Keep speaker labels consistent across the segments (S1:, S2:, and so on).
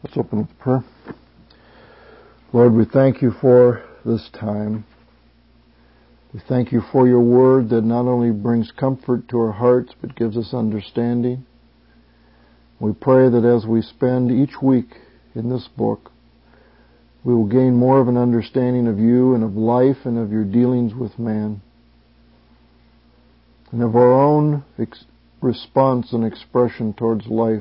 S1: Let's open with prayer. Lord, we thank you for this time. We thank you for your word that not only brings comfort to our hearts, but gives us understanding. We pray that as we spend each week in this book, we will gain more of an understanding of you and of life and of your dealings with man, and of our own response and expression towards life.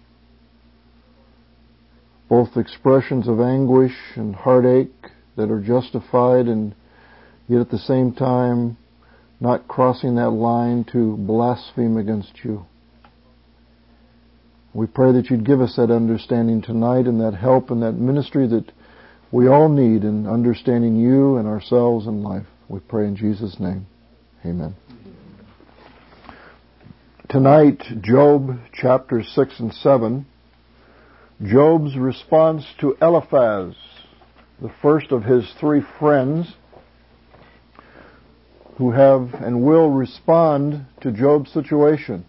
S1: Both expressions of anguish and heartache that are justified, and yet at the same time not crossing that line to blaspheme against you. We pray that you'd give us that understanding tonight and that help and that ministry that we all need in understanding you and ourselves and life. We pray in Jesus' name. Amen. Tonight, Job chapter 6 and 7. Job's response to Eliphaz, the first of his three friends who have and will respond to Job's situation.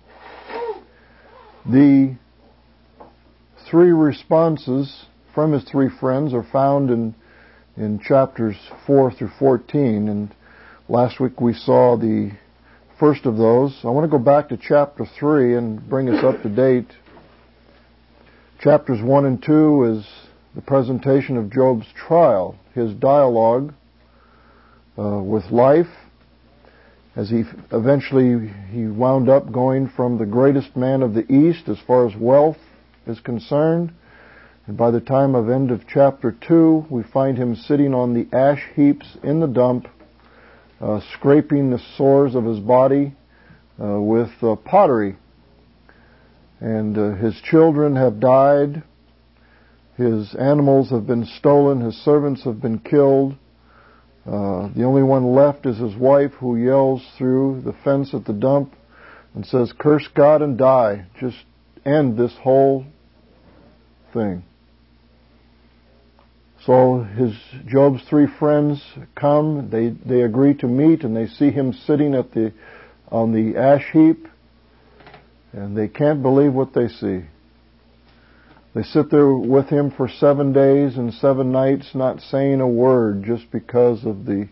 S1: The three responses from his three friends are found in chapters 4 through 14, and last week we saw the first of those. I want to go back to chapter 3 and bring us up to date. Chapters 1 and 2 is the presentation of Job's trial, his dialogue with life, as he wound up going from the greatest man of the East as far as wealth is concerned. And by the time of end of chapter 2, we find him sitting on the ash heaps in the dump, scraping the sores of his body with pottery. And his children have died, his animals have been stolen, his servants have been killed. The only one left is his wife, who yells through the fence at the dump and says, "Curse God and die. Just end this whole thing." So Job's three friends come, they agree to meet, and they see him sitting on the ash heap. And they can't believe what they see. They sit there with him for 7 days and 7 nights, not saying a word, just because of the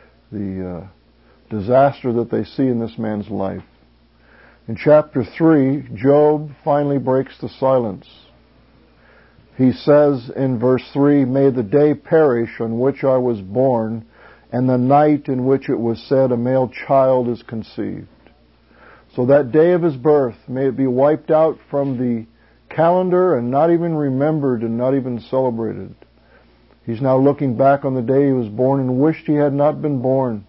S1: disaster that they see in this man's life. In chapter 3, Job finally breaks the silence. He says in verse 3, "May the day perish on which I was born, and the night in which it was said, a male child is conceived." So that day of his birth, may it be wiped out from the calendar and not even remembered and not even celebrated. He's now looking back on the day he was born and wished he had not been born.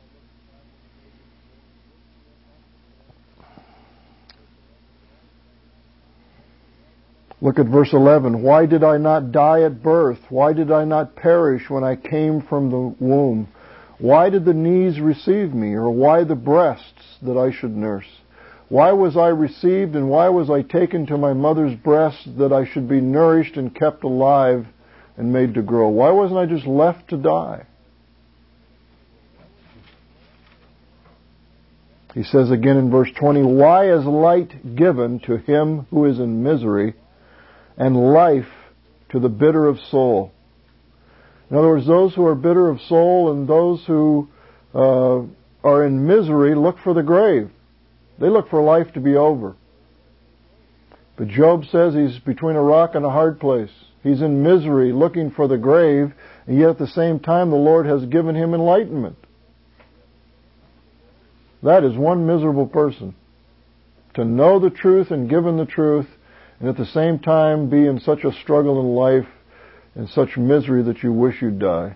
S1: Look at verse 11. "Why did I not die at birth? Why did I not perish when I came from the womb? Why did the knees receive me, or why the breasts that I should nurse? Why was I received, and why was I taken to my mother's breast, that I should be nourished and kept alive and made to grow? Why wasn't I just left to die?" He says again in verse 20, "Why is light given to him who is in misery, and life to the bitter of soul?" In other words, those who are bitter of soul and those who are in misery look for the grave. They look for life to be over. But Job says he's between a rock and a hard place. He's in misery, looking for the grave, and yet at the same time the Lord has given him enlightenment. That is one miserable person. To know the truth and given the truth, and at the same time be in such a struggle in life and such misery that you wish you'd die.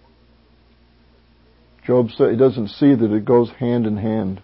S1: Job said he doesn't see that it goes hand in hand.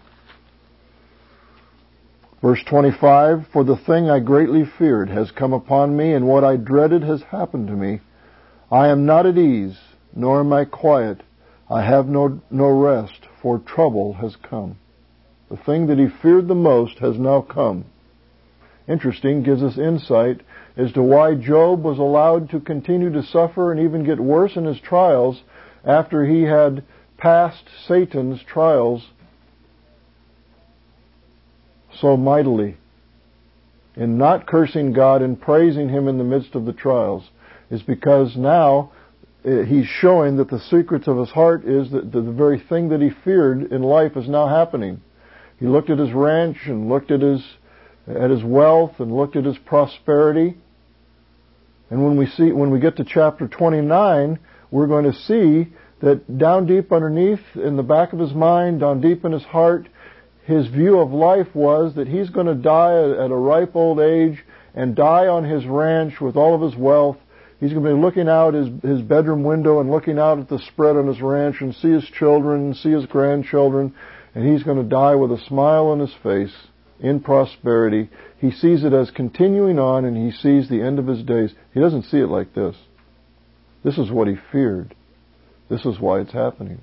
S1: Verse 25, "For the thing I greatly feared has come upon me, and what I dreaded has happened to me. I am not at ease, nor am I quiet. I have no rest, for trouble has come." The thing that he feared the most has now come. Interesting, gives us insight as to why Job was allowed to continue to suffer and even get worse in his trials after he had passed Satan's trials so mightily. in not cursing God and praising Him in the midst of the trials, is because now he's showing that the secrets of his heart is that the very thing that he feared in life is now happening. He looked at his ranch and looked at his wealth and looked at his prosperity. And when we get to chapter 29, we're going to see that down deep underneath, in the back of his mind, down deep in his heart, his view of life was that he's going to die at a ripe old age and die on his ranch with all of his wealth. He's going to be looking out his bedroom window and looking out at the spread on his ranch and see his children and see his grandchildren, and he's going to die with a smile on his face in prosperity. He sees it as continuing on, and he sees the end of his days. He doesn't see it like this. This is what he feared. This is why it's happening.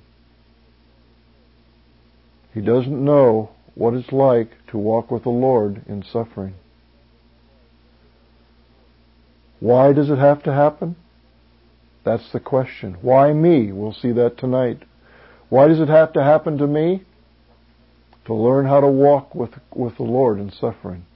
S1: He doesn't know what it's like to walk with the Lord in suffering. Why does it have to happen? That's the question. Why me? We'll see that tonight. Why does it have to happen to me? To learn how to walk with the Lord in suffering.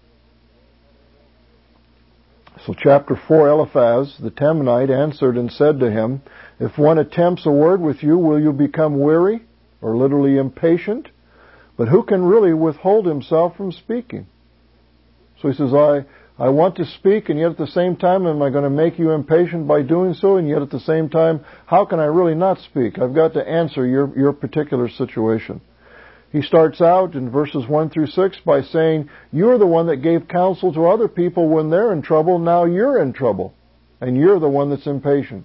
S1: So chapter 4, Eliphaz the Temanite answered and said to him, if one attempts a word with you, will you become weary, or literally impatient? But who can really withhold himself from speaking? So he says, I want to speak, and yet at the same time, am I going to make you impatient by doing so? And yet at the same time, how can I really not speak? I've got to answer your particular situation. He starts out in verses 1 through 6 by saying, you're the one that gave counsel to other people when they're in trouble. Now you're in trouble, and you're the one that's impatient.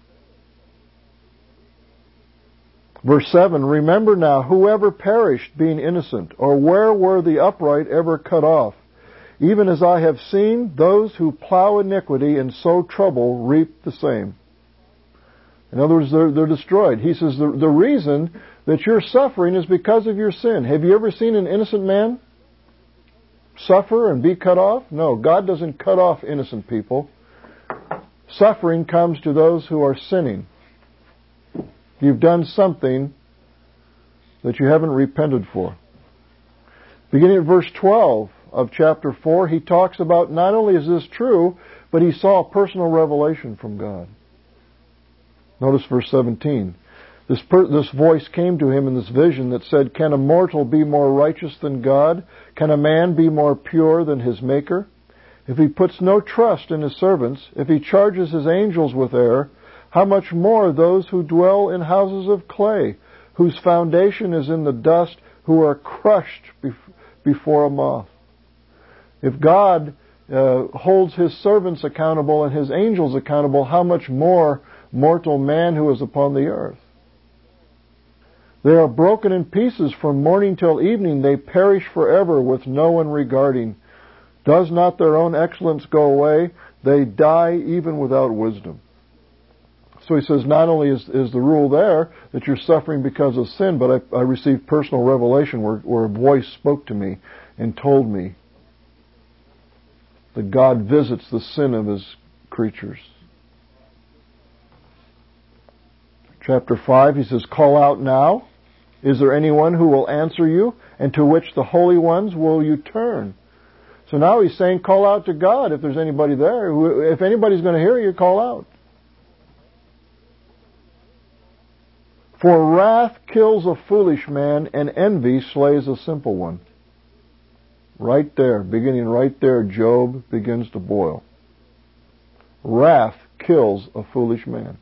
S1: Verse 7, remember now, whoever perished being innocent, or where were the upright ever cut off? Even as I have seen, those who plow iniquity and sow trouble reap the same. In other words, they're destroyed. He says the reason that you're suffering is because of your sin. Have you ever seen an innocent man suffer and be cut off? No, God doesn't cut off innocent people. Suffering comes to those who are sinning. You've done something that you haven't repented for. Beginning at verse 12 of chapter 4, he talks about not only is this true, but he saw a personal revelation from God. Notice verse 17. This voice came to him in this vision that said, can a mortal be more righteous than God? Can a man be more pure than his Maker? If he puts no trust in his servants, if he charges his angels with error, how much more those who dwell in houses of clay, whose foundation is in the dust, who are crushed before a moth? If God holds his servants accountable and his angels accountable, how much more mortal man who is upon the earth? They are broken in pieces from morning till evening. They perish forever with no one regarding. Does not their own excellence go away? They die even without wisdom. So he says not only is the rule there that you're suffering because of sin, but I received personal revelation where a voice spoke to me and told me that God visits the sin of his creatures. Chapter 5, he says, call out now. Is there anyone who will answer you? And to which the holy ones will you turn? So now he's saying, call out to God if there's anybody there. If anybody's going to hear you, call out. For wrath kills a foolish man, and envy slays a simple one. Right there, beginning right there, Job begins to boil. Wrath kills a foolish man.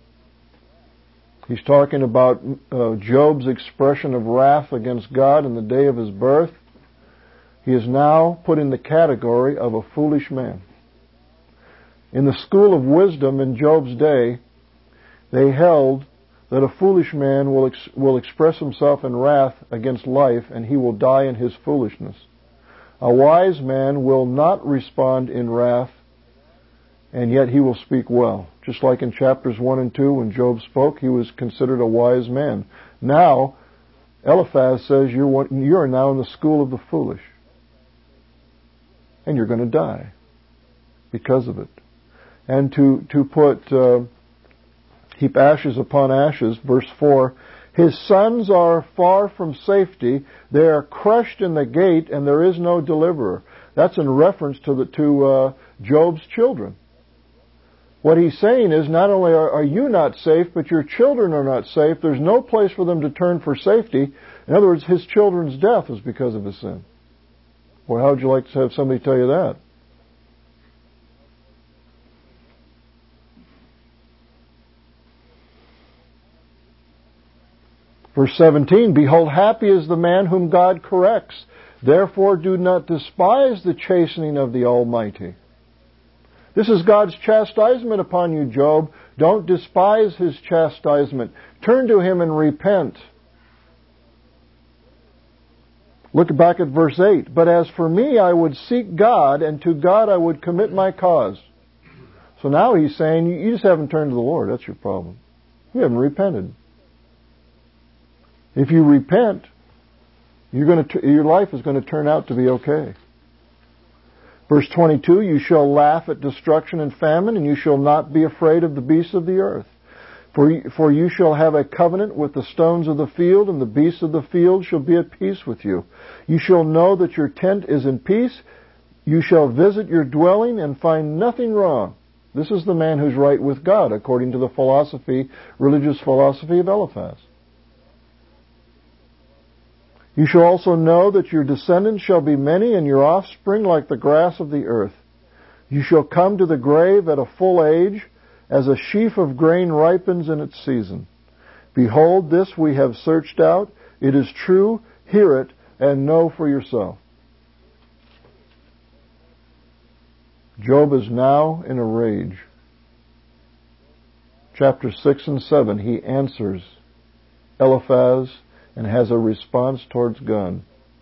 S1: He's talking about Job's expression of wrath against God in the day of his birth. He is now put in the category of a foolish man. In the school of wisdom in Job's day, they held that a foolish man will express himself in wrath against life, and he will die in his foolishness. A wise man will not respond in wrath, and yet he will speak well. Just like in chapters 1 and 2, when Job spoke, he was considered a wise man. Now, Eliphaz says you are now in the school of the foolish. And you're going to die because of it. And to put heap ashes upon ashes, verse 4, his sons are far from safety. They are crushed in the gate, and there is no deliverer. That's in reference to Job's children. What he's saying is, not only are you not safe, but your children are not safe. There's no place for them to turn for safety. In other words, his children's death was because of his sin. Well, how would you like to have somebody tell you that? Verse 17, behold, happy is the man whom God corrects. Therefore do not despise the chastening of the Almighty. This is God's chastisement upon you, Job. Don't despise His chastisement. Turn to Him and repent. Look back at verse 8. But as for me, I would seek God, and to God I would commit my cause. So now he's saying, you just haven't turned to the Lord. That's your problem. You haven't repented. If you repent, your life is going to turn out to be okay. Verse 22, you shall laugh at destruction and famine, and you shall not be afraid of the beasts of the earth. For you shall have a covenant with the stones of the field, and the beasts of the field shall be at peace with you. You shall know that your tent is in peace. You shall visit your dwelling and find nothing wrong. This is the man who's right with God, according to the religious philosophy of Eliphaz. You shall also know that your descendants shall be many, and your offspring like the grass of the earth. You shall come to the grave at a full age, as a sheaf of grain ripens in its season. Behold, this we have searched out. It is true. Hear it, and know for yourself. Job is now in a rage. Chapter 6 and 7, he answers Eliphaz and has a response towards God.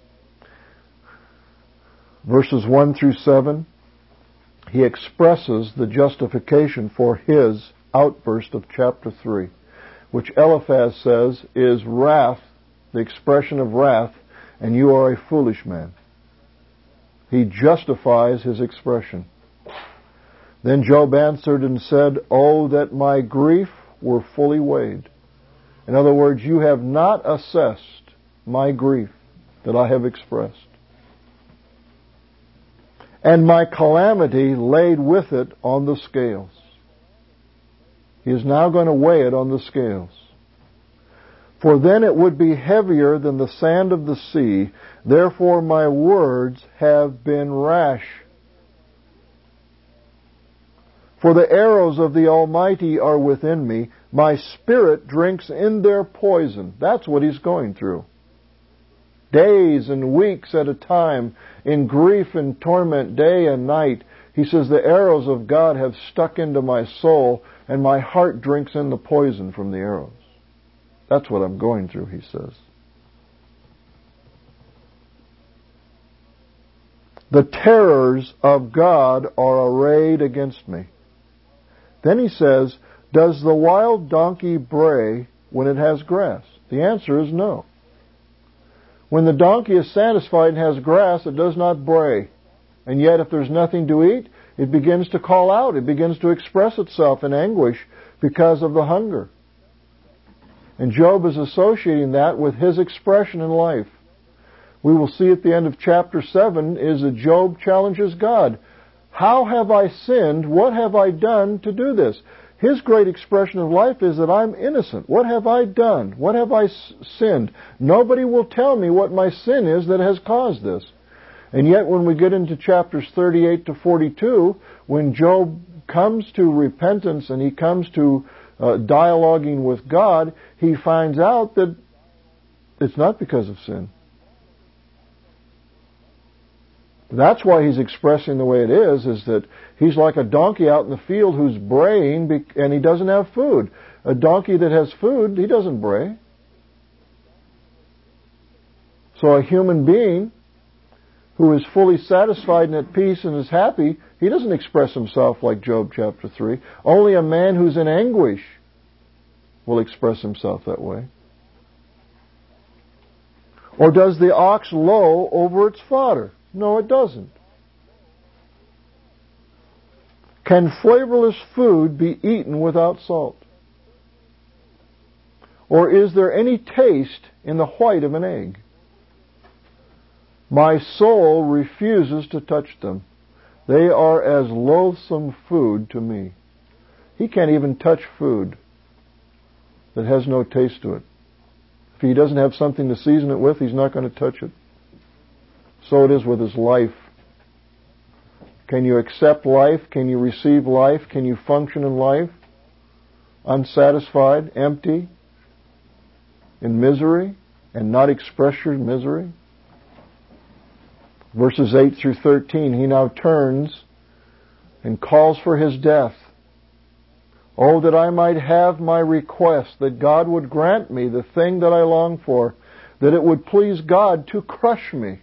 S1: Verses 1 through 7, he expresses the justification for his outburst of chapter 3, which Eliphaz says is wrath, the expression of wrath, and you are a foolish man. He justifies his expression. Then Job answered and said, Oh, that my grief were fully weighed. In other words, you have not assessed my grief that I have expressed, and my calamity laid with it on the scales. He is now going to weigh it on the scales. For then it would be heavier than the sand of the sea. Therefore my words have been rash. For the arrows of the Almighty are within me. My spirit drinks in their poison. That's what he's going through. Days and weeks at a time, in grief and torment, day and night. He says, the arrows of God have stuck into my soul, and my heart drinks in the poison from the arrows. That's what I'm going through, he says. The terrors of God are arrayed against me. Then he says, does the wild donkey bray when it has grass? The answer is no. When the donkey is satisfied and has grass, it does not bray. And yet if there's nothing to eat, it begins to call out. It begins to express itself in anguish because of the hunger. And Job is associating that with his expression in life. We will see at the end of chapter 7 is that Job challenges God. How have I sinned? What have I done to do this? His great expression of life is that I'm innocent. What have I done? What have I sinned? Nobody will tell me what my sin is that has caused this. And yet when we get into chapters 38 to 42, when Job comes to repentance and he comes to dialoguing with God, he finds out that it's not because of sin. That's why he's expressing the way it is that he's like a donkey out in the field who's braying and he doesn't have food. A donkey that has food, he doesn't bray. So a human being who is fully satisfied and at peace and is happy, he doesn't express himself like Job chapter 3. Only a man who's in anguish will express himself that way. Or does the ox low over its fodder? No, it doesn't. Can flavorless food be eaten without salt? Or is there any taste in the white of an egg? My soul refuses to touch them. They are as loathsome food to me. He can't even touch food that has no taste to it. If he doesn't have something to season it with, he's not going to touch it. So it is with his life. Can you accept life? Can you receive life? Can you function in life? Unsatisfied, empty, in misery, and not express your misery? Verses 8 through 13, he now turns and calls for his death. Oh, that I might have my request, that God would grant me the thing that I long for, that it would please God to crush me,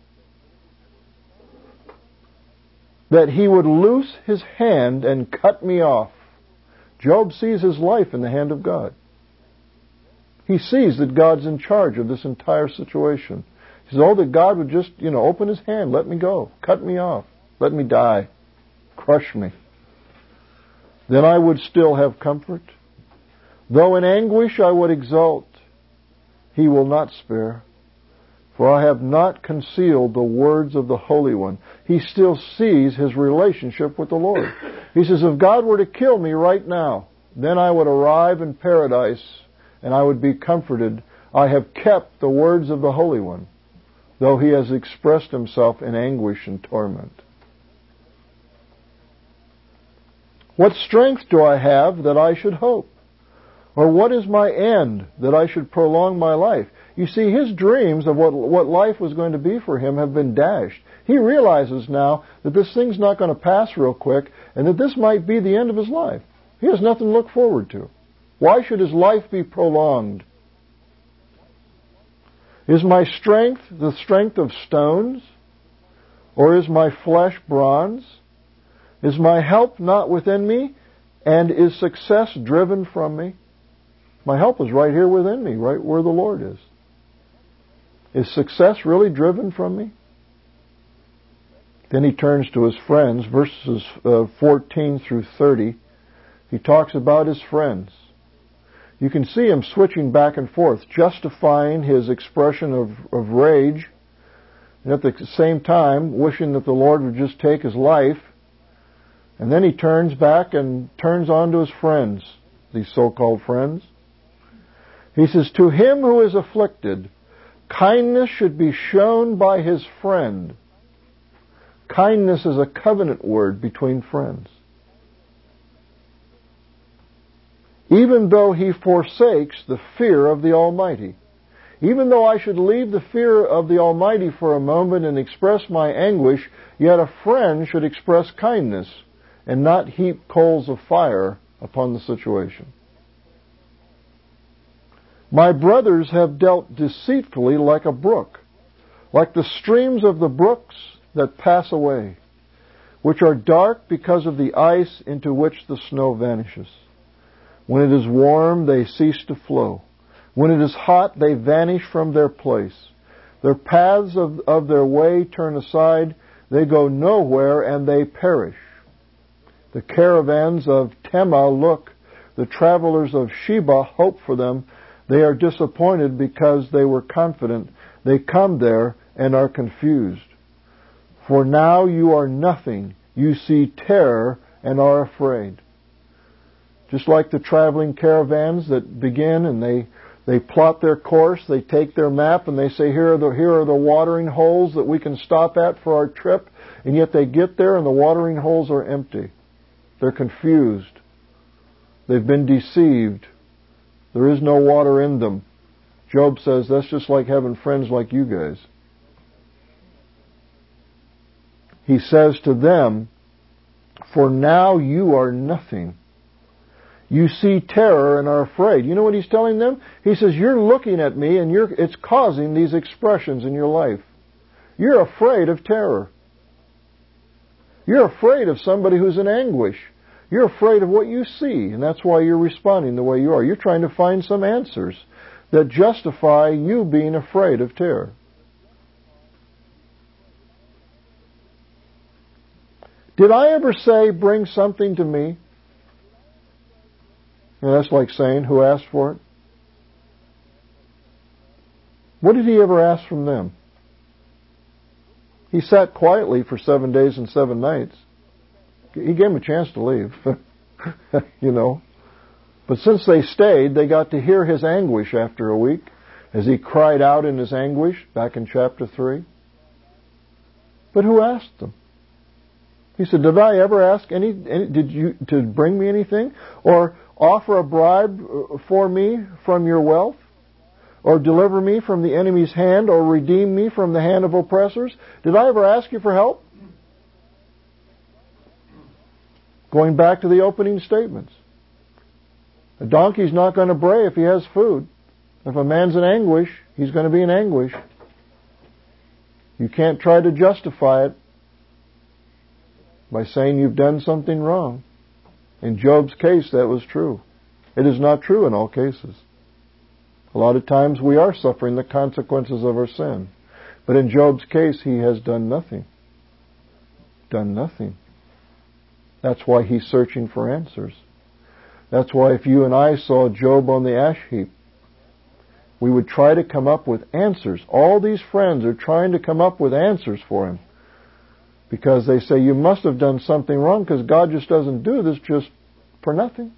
S1: that he would loose his hand and cut me off. Job sees his life in the hand of God. He sees that God's in charge of this entire situation. He says, oh, that God would just, open his hand, let me go, cut me off, let me die, crush me. Then I would still have comfort. Though in anguish I would exult, he will not spare. For I have not concealed the words of the Holy One. He still sees his relationship with the Lord. He says, if God were to kill me right now, then I would arrive in paradise and I would be comforted. I have kept the words of the Holy One, though he has expressed himself in anguish and torment. What strength do I have that I should hope? Or what is my end that I should prolong my life? You see, his dreams of what life was going to be for him have been dashed. He realizes now that this thing's not going to pass real quick and that this might be the end of his life. He has nothing to look forward to. Why should his life be prolonged? Is my strength the strength of stones? Or is my flesh bronze? Is my help not within me? And is success driven from me? My help is right here within me, right where the Lord is. Is success really driven from me? Then he turns to his friends, verses 14 through 30. He talks about his friends. You can see him switching back and forth, justifying his expression of rage, and at the same time wishing that the Lord would just take his life. And then he turns back and turns on to his friends, these so-called friends. He says, to him who is afflicted, kindness should be shown by his friend. Kindness is a covenant word between friends. Even though he forsakes the fear of the Almighty. Even though I should leave the fear of the Almighty for a moment and express my anguish, yet a friend should express kindness and not heap coals of fire upon the situation. My brothers have dealt deceitfully like a brook, like the streams of the brooks that pass away, which are dark because of the ice into which the snow vanishes. When it is warm, they cease to flow. When it is hot, they vanish from their place. Their paths of their way turn aside. They go nowhere and they perish. The caravans of Tema look. The travelers of Sheba hope for them. They are disappointed because they were confident. They come there and are confused. For now you are nothing. You see terror and are afraid. Just like the traveling caravans that begin and they plot their course, they take their map and they say, here are the watering holes that we can stop at for our trip, and yet they get there and the watering holes are empty. They're confused. They've been deceived. There is no water in them. Job says that's just like having friends like you guys. He says to them, for now you are nothing. You see terror and are afraid. You know what he's telling them? He says, you're looking at me and it's causing these expressions in your life. You're afraid of terror. You're afraid of somebody who's in anguish. You're afraid of what you see, and that's why you're responding the way you are. You're trying to find some answers that justify you being afraid of terror. Did I ever say, bring something to me? And that's like saying, who asked for it? What did he ever ask from them? He sat quietly for 7 days and 7 nights. He gave him a chance to leave, you know. But since they stayed, they got to hear his anguish after a week, as he cried out in his anguish back in chapter 3. But who asked them? He said, did I ever ask did you to bring me anything? Or offer a bribe for me from your wealth? Or deliver me from the enemy's hand? Or redeem me from the hand of oppressors? Did I ever ask you for help? Going back to the opening statements. A donkey's not going to bray if he has food. If a man's in anguish, he's going to be in anguish. You can't try to justify it by saying you've done something wrong. In Job's case, that was true. It is not true in all cases. A lot of times we are suffering the consequences of our sin. But in Job's case, he has done nothing. Done nothing. That's why he's searching for answers. That's why if you and I saw Job on the ash heap, we would try to come up with answers. All these friends are trying to come up with answers for him. Because they say, you must have done something wrong because God just doesn't do this just for nothing.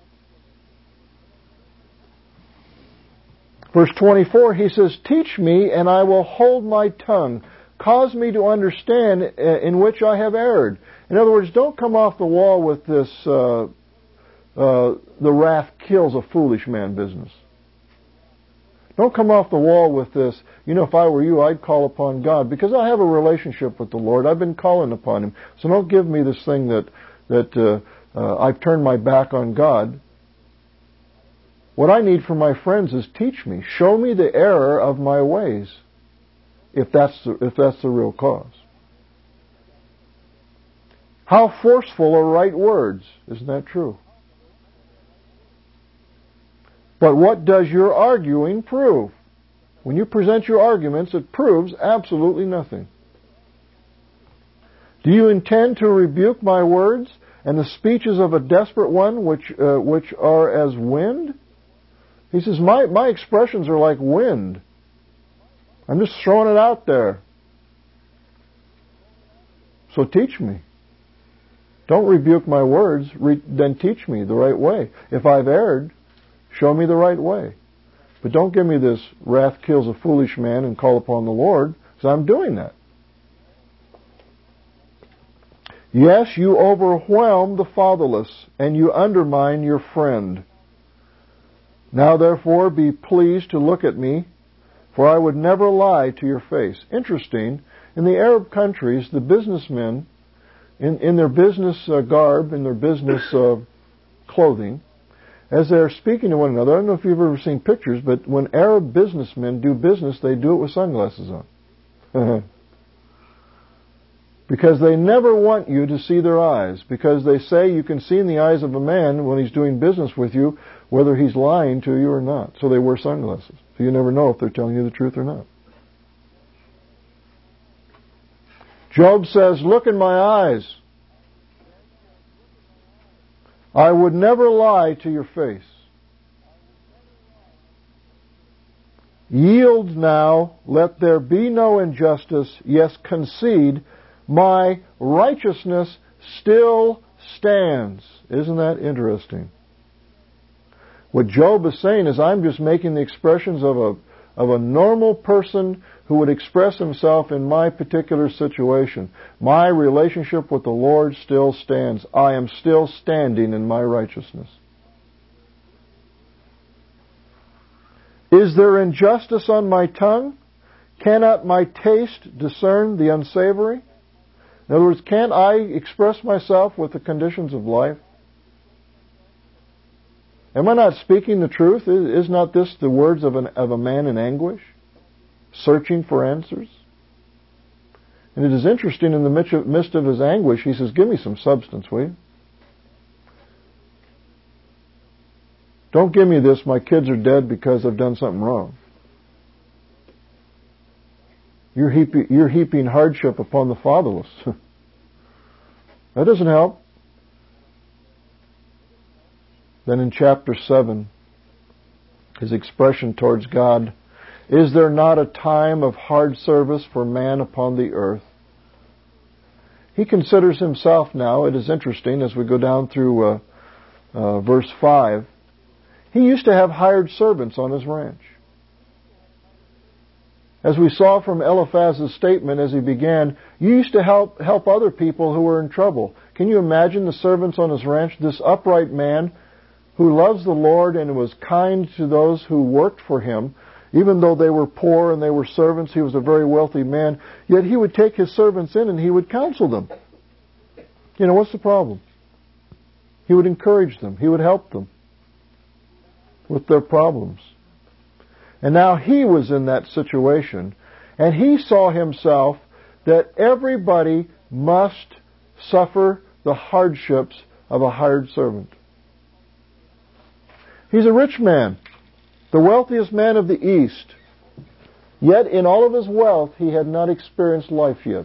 S1: Verse 24, he says, teach me and I will hold my tongue. Cause me to understand in which I have erred. In other words, don't come off the wall with this, the wrath kills a foolish man business. Don't come off the wall with this, if I were you, I'd call upon God. Because I have a relationship with the Lord. I've been calling upon Him. So don't give me this thing that I've turned my back on God. What I need from my friends is teach me. Show me the error of my ways. If that's the real cause. How forceful are right words? Isn't that true? But what does your arguing prove? When you present your arguments, it proves absolutely nothing. Do you intend to rebuke my words and the speeches of a desperate one which are as wind? He says, my expressions are like wind. I'm just throwing it out there. So teach me. Don't rebuke my words, then teach me the right way. If I've erred, show me the right way. But don't give me this wrath kills a foolish man and call upon the Lord, because I'm doing that. Yes, you overwhelm the fatherless, and you undermine your friend. Now therefore be pleased to look at me, for I would never lie to your face. Interesting, in the Arab countries, the businessmen, in their business garb, in their business clothing, as they're speaking to one another, I don't know if you've ever seen pictures, but when Arab businessmen do business, they do it with sunglasses on. Because they never want you to see their eyes. Because they say you can see in the eyes of a man when he's doing business with you whether he's lying to you or not. So they wear sunglasses. So you never know if they're telling you the truth or not. Job says, look in my eyes. I would never lie to your face. Yield now, let there be no injustice. Yes, concede, my righteousness still stands. Isn't that interesting? What Job is saying is, I'm just making the expressions of a normal person who would express himself in my particular situation. My relationship with the Lord still stands. I am still standing in my righteousness. Is there injustice on my tongue? Cannot my taste discern the unsavory? In other words, can't I express myself with the conditions of life? Am I not speaking the truth? Is not this the words of a man in anguish, searching for answers? And it is interesting, in the midst of his anguish, he says, give me some substance, will you? Don't give me this, my kids are dead because I've done something wrong. You're heaping hardship upon the fatherless. That doesn't help. Then in chapter 7, his expression towards God, is there not a time of hard service for man upon the earth? He considers himself now, it is interesting as we go down through verse 5, he used to have hired servants on his ranch. As we saw from Eliphaz's statement as he began, you used to help other people who were in trouble. Can you imagine the servants on his ranch? This upright man who loves the Lord and was kind to those who worked for him, even though they were poor and they were servants, he was a very wealthy man, yet he would take his servants in and he would counsel them. You know, what's the problem? He would encourage them. He would help them with their problems. And now he was in that situation, and he saw himself that everybody must suffer the hardships of a hired servant. He's a rich man, the wealthiest man of the East. Yet in all of his wealth, he had not experienced life yet.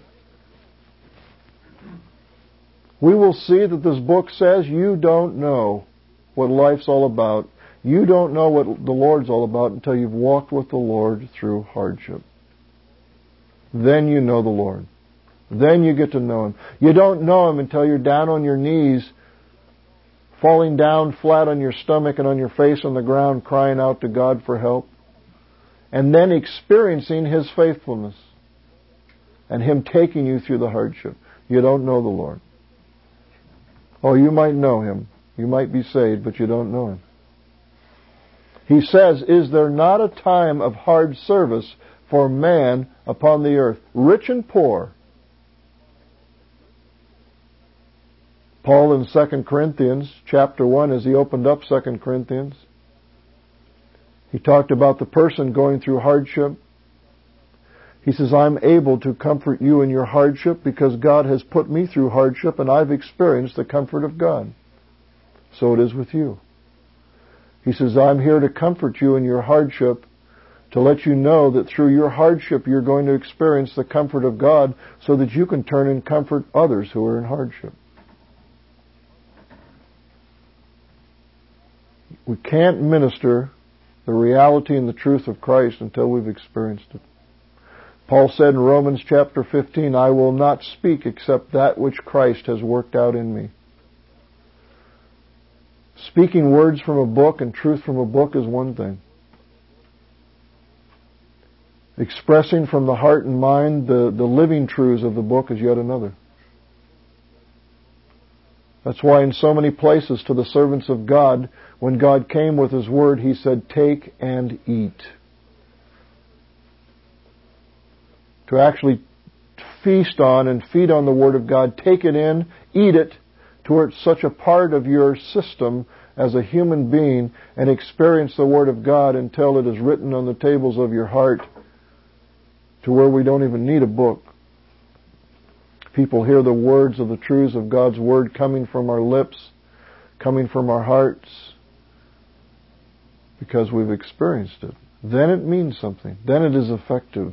S1: We will see that this book says you don't know what life's all about. You don't know what the Lord's all about until you've walked with the Lord through hardship. Then you know the Lord. Then you get to know Him. You don't know Him until you're down on your knees, falling down flat on your stomach and on your face on the ground, crying out to God for help, and then experiencing His faithfulness and Him taking you through the hardship. You don't know the Lord. Oh, you might know Him. You might be saved, but you don't know Him. He says, is there not a time of hard service for man upon the earth, rich and poor? Paul in 2 Corinthians chapter 1, as he opened up 2 Corinthians, he talked about the person going through hardship. He says, I'm able to comfort you in your hardship because God has put me through hardship and I've experienced the comfort of God. So it is with you. He says, I'm here to comfort you in your hardship, to let you know that through your hardship you're going to experience the comfort of God so that you can turn and comfort others who are in hardship. We can't minister the reality and the truth of Christ until we've experienced it. Paul said in Romans chapter 15, I will not speak except that which Christ has worked out in me. Speaking words from a book and truth from a book is one thing. Expressing from the heart and mind the living truths of the book is yet another. That's why in so many places to the servants of God, when God came with His Word, He said, take and eat. To actually feast on and feed on the Word of God, take it in, eat it, to where it's such a part of your system as a human being, and experience the Word of God until it is written on the tables of your heart, to where we don't even need a book. People hear the words of the truths of God's Word coming from our lips, coming from our hearts, because we've experienced it. Then it means something. Then it is effective.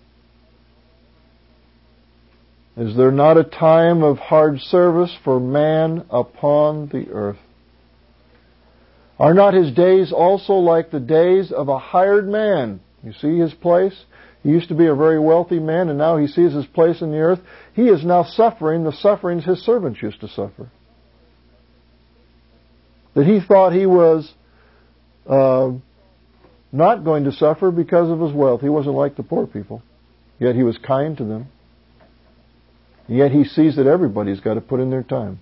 S1: Is there not a time of hard service for man upon the earth? Are not his days also like the days of a hired man? You see his place? He used to be a very wealthy man, and now he sees his place in the earth. He is now suffering the sufferings his servants used to suffer. That he thought he was not going to suffer because of his wealth. He wasn't like the poor people. Yet he was kind to them. Yet he sees that everybody's got to put in their time.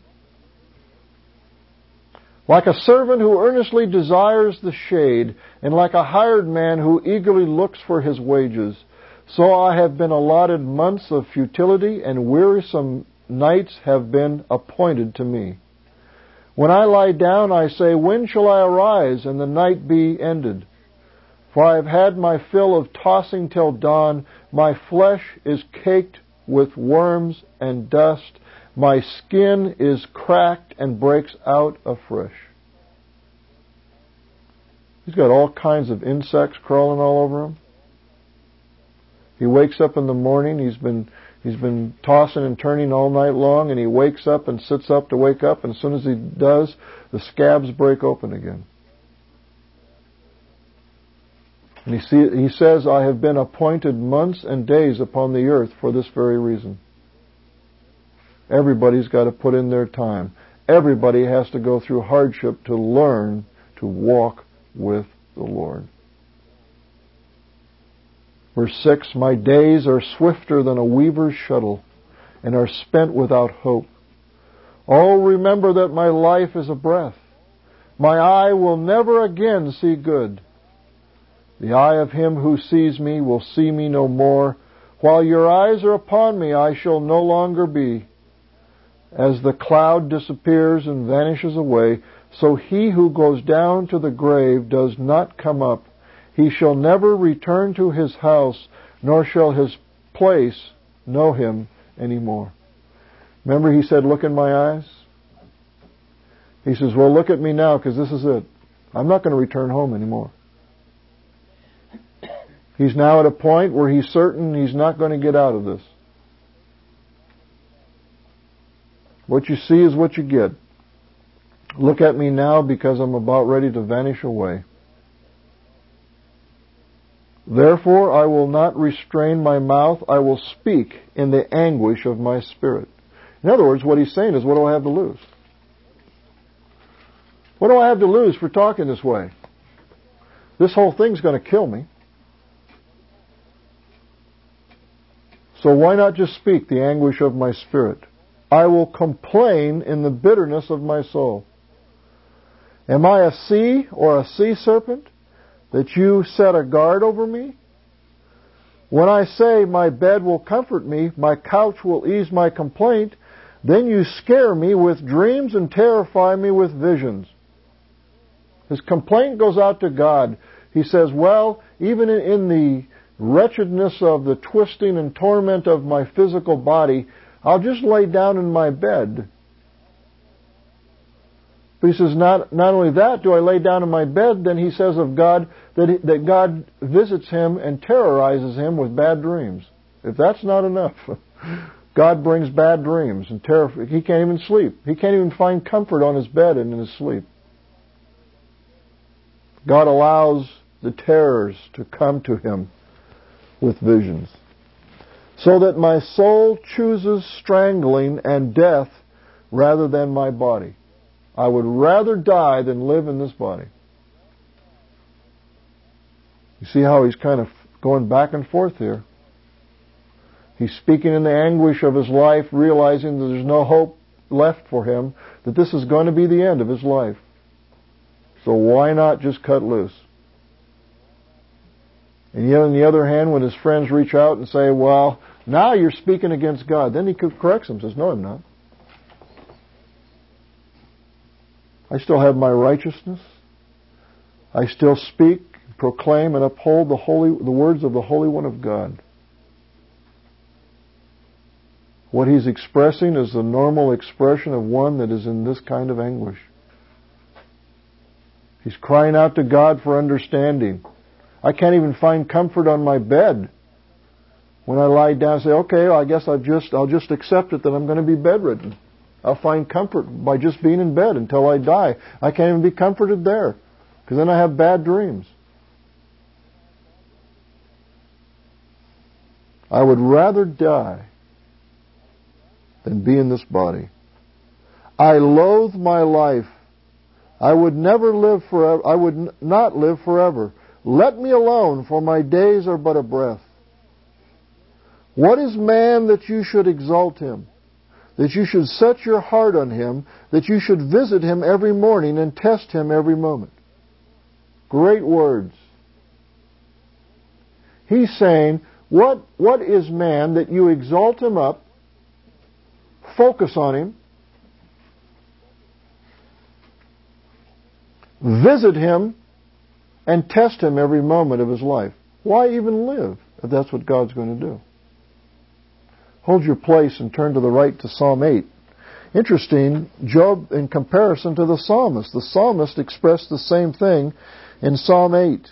S1: Like a servant who earnestly desires the shade, and like a hired man who eagerly looks for his wages, so I have been allotted months of futility, and wearisome nights have been appointed to me. When I lie down, I say, when shall I arise, and the night be ended? For I have had my fill of tossing till dawn. My flesh is caked with worms and dust. My skin is cracked and breaks out afresh. He's got all kinds of insects crawling all over him. He wakes up in the morning. He's been tossing and turning all night long, and he wakes up and sits up to wake up, and as soon as he does, the scabs break open again. And he says, I have been appointed months and days upon the earth for this very reason. Everybody's got to put in their time. Everybody has to go through hardship to learn to walk with the Lord. Verse 6, my days are swifter than a weaver's shuttle, and are spent without hope. Oh, remember that my life is a breath. My eye will never again see good. The eye of him who sees me will see me no more. While your eyes are upon me, I shall no longer be. As the cloud disappears and vanishes away, so he who goes down to the grave does not come up. He shall never return to his house, nor shall his place know him anymore. Remember he said, look in my eyes? He says, well, look at me now, because this is it. I'm not going to return home anymore. He's now at a point where he's certain he's not going to get out of this. What you see is what you get. Look at me now, because I'm about ready to vanish away. Therefore I will not restrain my mouth. I will speak in the anguish of my spirit. In other words, what he's saying is, what do I have to lose? What do I have to lose for talking this way? This whole thing's going to kill me. So why not just speak the anguish of my spirit? I will complain in the bitterness of my soul. Am I a sea or a sea serpent that you set a guard over me? When I say my bed will comfort me, my couch will ease my complaint, then you scare me with dreams and terrify me with visions. His complaint goes out to God. He says, well, even in the wretchedness of the twisting and torment of my physical body, I'll just lay down in my bed. But he says, not only that do I lay down in my bed, then he says of God that God visits him and terrorizes him with bad dreams. If that's not enough, God brings bad dreams and terror. He can't even sleep. He can't even find comfort on his bed and in his sleep. God allows the terrors to come to him with visions. So that my soul chooses strangling and death rather than my body. I would rather die than live in this body. You see how he's kind of going back and forth here. He's speaking in the anguish of his life, realizing that there's no hope left for him, that this is going to be the end of his life. So why not just cut loose? And yet on the other hand, when his friends reach out and say, well, now you're speaking against God, then he corrects them and says, no, I'm not. I still have my righteousness. I still speak, proclaim, and uphold the words of the Holy One of God. What he's expressing is the normal expression of one that is in this kind of anguish. He's crying out to God for understanding. I can't even find comfort on my bed. When I lie down and say, okay, well, I guess I'll just accept it that I'm going to be bedridden. I'll find comfort by just being in bed until I die. I can't even be comforted there, because then I have bad dreams. I would rather die than be in this body. I loathe my life. I would never live forever. I would not live forever. Let me alone, for my days are but a breath. What is man that you should exalt him? That you should set your heart on him? That you should visit him every morning and test him every moment? Great words. He's saying, what is man that you exalt him up, focus on him, visit him, and test him every moment of his life? Why even live if that's what God's going to do? Hold your place and turn to the right to Psalm 8. Interesting, Job in comparison to the psalmist. The psalmist expressed the same thing in Psalm 8,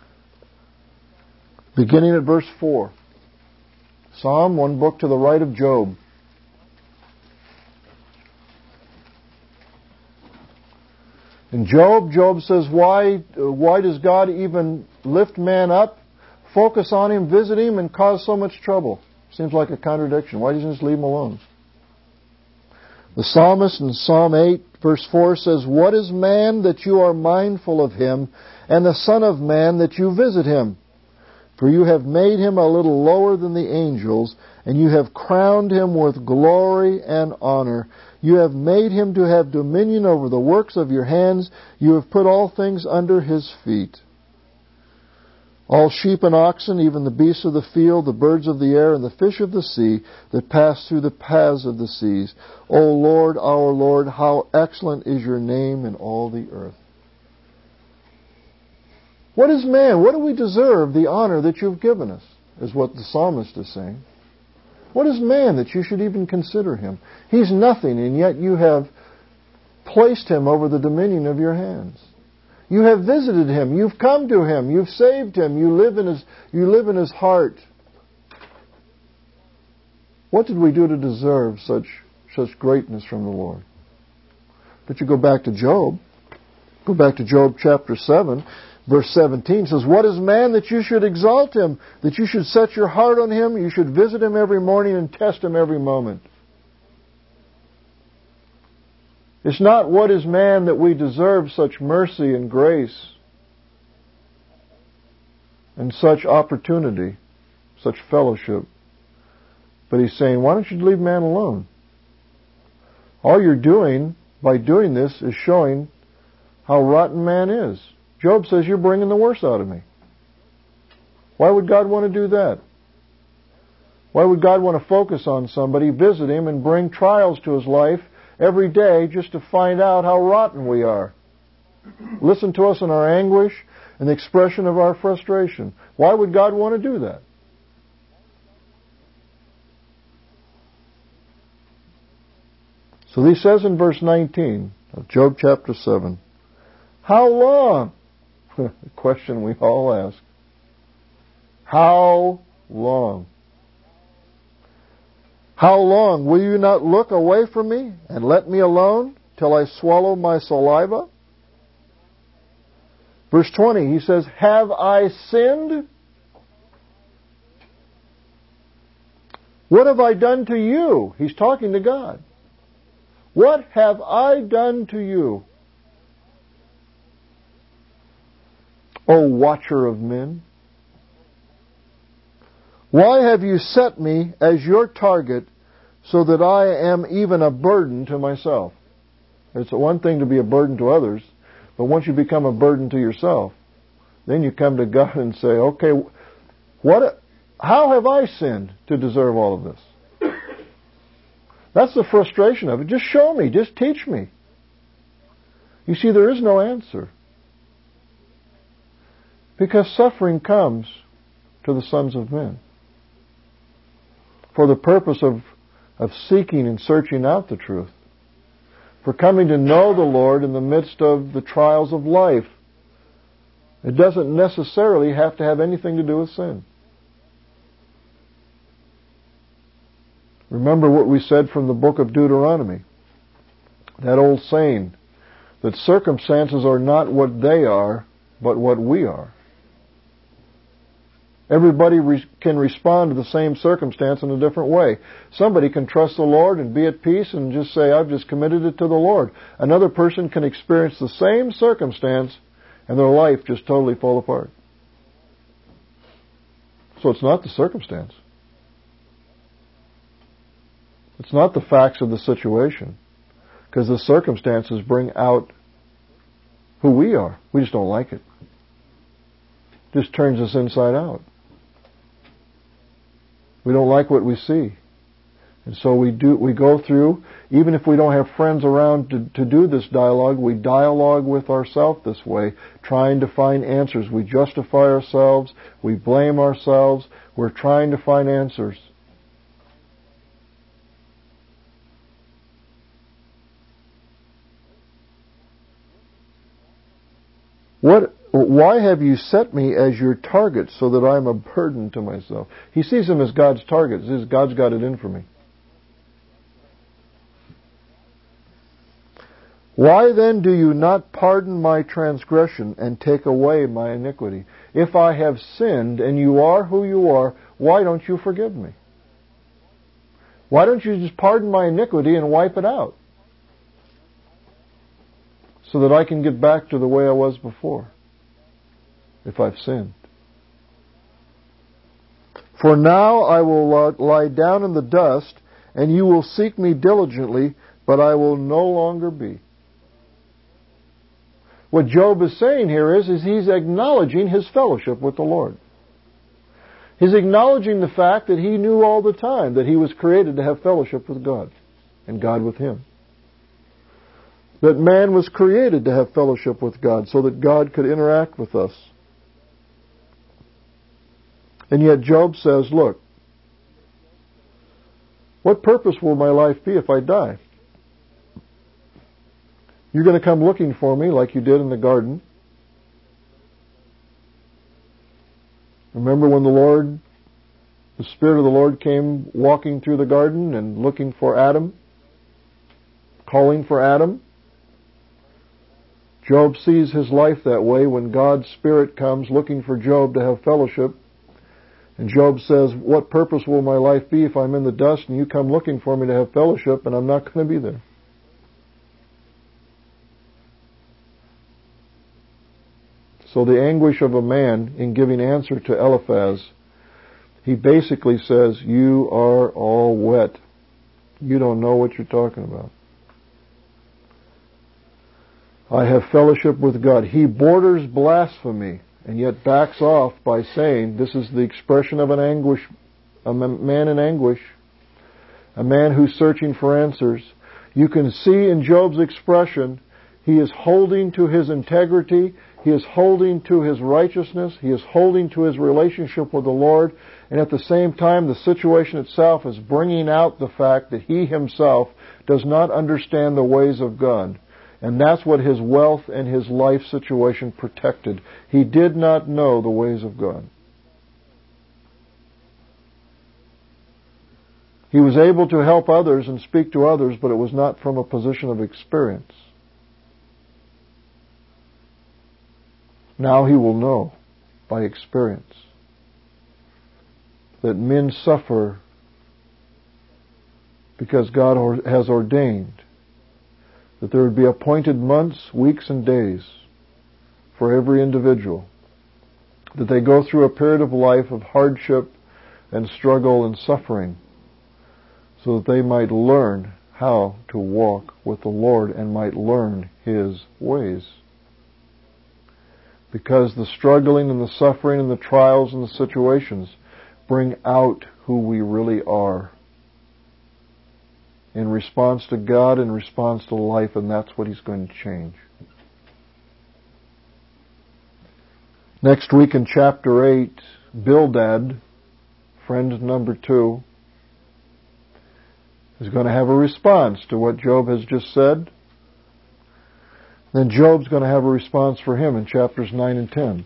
S1: beginning at verse 4. Psalm, one book to the right of Job. In Job says, why does God even lift man up, focus on him, visit him, and cause so much trouble? Seems like a contradiction. Why doesn't he just leave him alone? The psalmist in Psalm 8, verse 4 says, "What is man that you are mindful of him, and the son of man that you visit him? For you have made him a little lower than the angels, and you have crowned him with glory and honor. You have made him to have dominion over the works of your hands. You have put all things under his feet. All sheep and oxen, even the beasts of the field, the birds of the air, and the fish of the sea that pass through the paths of the seas. O Lord, our Lord, how excellent is your name in all the earth." What is man? What do we deserve the honor that you've given us? Is what the psalmist is saying. What is man that you should even consider him? He's nothing, and yet you have placed him over the dominion of your hands. You have visited him. You've come to him. You've saved him. You live in his heart. What did we do to deserve such greatness from the Lord? But you go back to Job. Go back to Job chapter 7. Verse 17 says, "What is man that you should exalt him, that you should set your heart on him? You should visit him every morning and test him every moment." It's not what is man that we deserve such mercy and grace and such opportunity, such fellowship. But he's saying, why don't you leave man alone? All you're doing by doing this is showing how rotten man is. Job says, you're bringing the worst out of me. Why would God want to do that? Why would God want to focus on somebody, visit him, and bring trials to his life every day just to find out how rotten we are? Listen to us in our anguish and the expression of our frustration. Why would God want to do that? So he says in verse 19 of Job chapter 7, "How long?" The question we all ask. How long? "How long will you not look away from me and let me alone till I swallow my saliva?" Verse 20, he says, "Have I sinned? What have I done to you?" He's talking to God. "What have I done to you, O watcher of men? Why have you set me as your target so that I am even a burden to myself?" It's one thing to be a burden to others, but once you become a burden to yourself, then you come to God and say, okay, how have I sinned to deserve all of this? That's the frustration of it. Just show me. Just teach me. You see, there is no answer. Because suffering comes to the sons of men for the purpose of seeking and searching out the truth, for coming to know the Lord in the midst of the trials of life. It doesn't necessarily have to have anything to do with sin. Remember what we said from the book of Deuteronomy, that old saying, that circumstances are not what they are, but what we are. Everybody can respond to the same circumstance in a different way. Somebody can trust the Lord and be at peace and just say, I've just committed it to the Lord. Another person can experience the same circumstance and their life just totally fall apart. So it's not the circumstance. It's not the facts of the situation. Because the circumstances bring out who we are. We just don't like it. It just turns us inside out. We don't like what we see. And so we go through, even if we don't have friends around to do this dialogue, we dialogue with ourselves this way, trying to find answers. We justify ourselves. We blame ourselves. We're trying to find answers. Why have you set me as your target so that I'm a burden to myself? He sees him as God's target. He says, God's got it in for me. Why then do you not pardon my transgression and take away my iniquity? If I have sinned and you are who you are, why don't you forgive me? Why don't you just pardon my iniquity and wipe it out? so that I can get back to the way I was before, if I've sinned. For now I will lie down in the dust, and you will seek me diligently, but I will no longer be. What Job is saying here is he's acknowledging his fellowship with the Lord. He's acknowledging the fact that he knew all the time that he was created to have fellowship with God, and God with him. That man was created to have fellowship with God so that God could interact with us. And yet Job says, look, what purpose will my life be if I die? You're going to come looking for me like you did in the garden. Remember when the Spirit of the Lord came walking through the garden and looking for Adam, calling for Adam? Job sees his life that way when God's Spirit comes looking for Job to have fellowship. And Job says, what purpose will my life be if I'm in the dust and you come looking for me to have fellowship and I'm not going to be there? So the anguish of a man in giving answer to Eliphaz, he basically says, you are all wet. You don't know what you're talking about. I have fellowship with God. He borders blasphemy and yet backs off by saying, this is the expression of an anguish, a man in anguish, a man who's searching for answers. You can see in Job's expression, he is holding to his integrity, he is holding to his righteousness, he is holding to his relationship with the Lord, and at the same time the situation itself is bringing out the fact that he himself does not understand the ways of God. And that's what his wealth and his life situation protected. He did not know the ways of God. He was able to help others and speak to others, but it was not from a position of experience. Now he will know by experience that men suffer because God has ordained that there would be appointed months, weeks, and days for every individual, that they go through a period of life of hardship and struggle and suffering so that they might learn how to walk with the Lord and might learn His ways. Because the struggling and the suffering and the trials and the situations bring out who we really are in response to God, in response to life, and that's what He's going to change. Next week in chapter 8, Bildad, friend number 2, is going to have a response to what Job has just said. Then Job's going to have a response for him in chapters 9 and 10.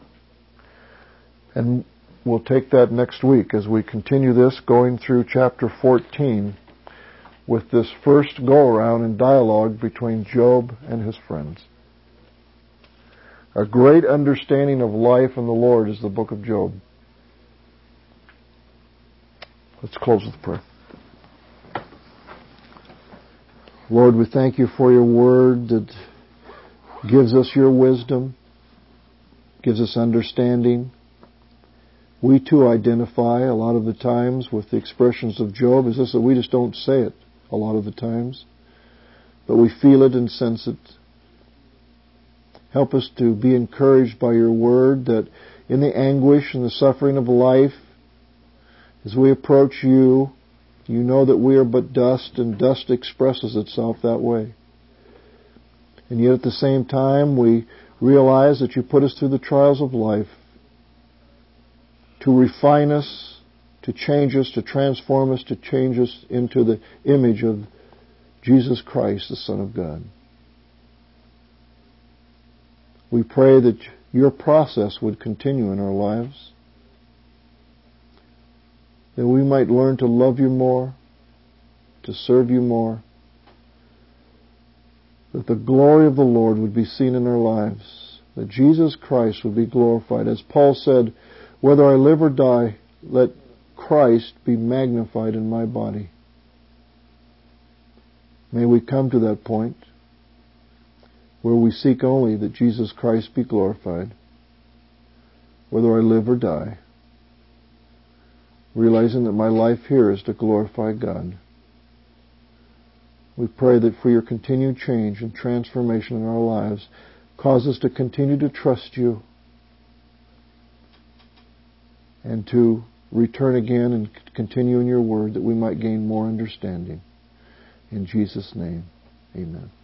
S1: And we'll take that next week as we continue this, going through chapter 14 with this first go-around in dialogue between Job and his friends. A great understanding of life in the Lord is the book of Job. Let's close with prayer. Lord, we thank You for Your word that gives us Your wisdom, gives us understanding. We too identify a lot of the times with the expressions of Job. It's just that we just don't say it a lot of the times, but we feel it and sense it. Help us to be encouraged by Your word that in the anguish and the suffering of life, as we approach You, You know that we are but dust, and dust expresses itself that way. And yet at the same time, we realize that You put us through the trials of life to refine us, to change us, to transform us, to change us into the image of Jesus Christ, the Son of God. We pray that Your process would continue in our lives, that we might learn to love You more, to serve You more, that the glory of the Lord would be seen in our lives, that Jesus Christ would be glorified. As Paul said, whether I live or die, let Christ be magnified in my body. May we come to that point. where we seek only that Jesus Christ be glorified, whether I live or die, realizing that my life here is to glorify God. We pray that for your continued change and transformation in our lives, cause us to continue to trust you and to return again and continue in your word that we might gain more understanding. In Jesus' name, amen.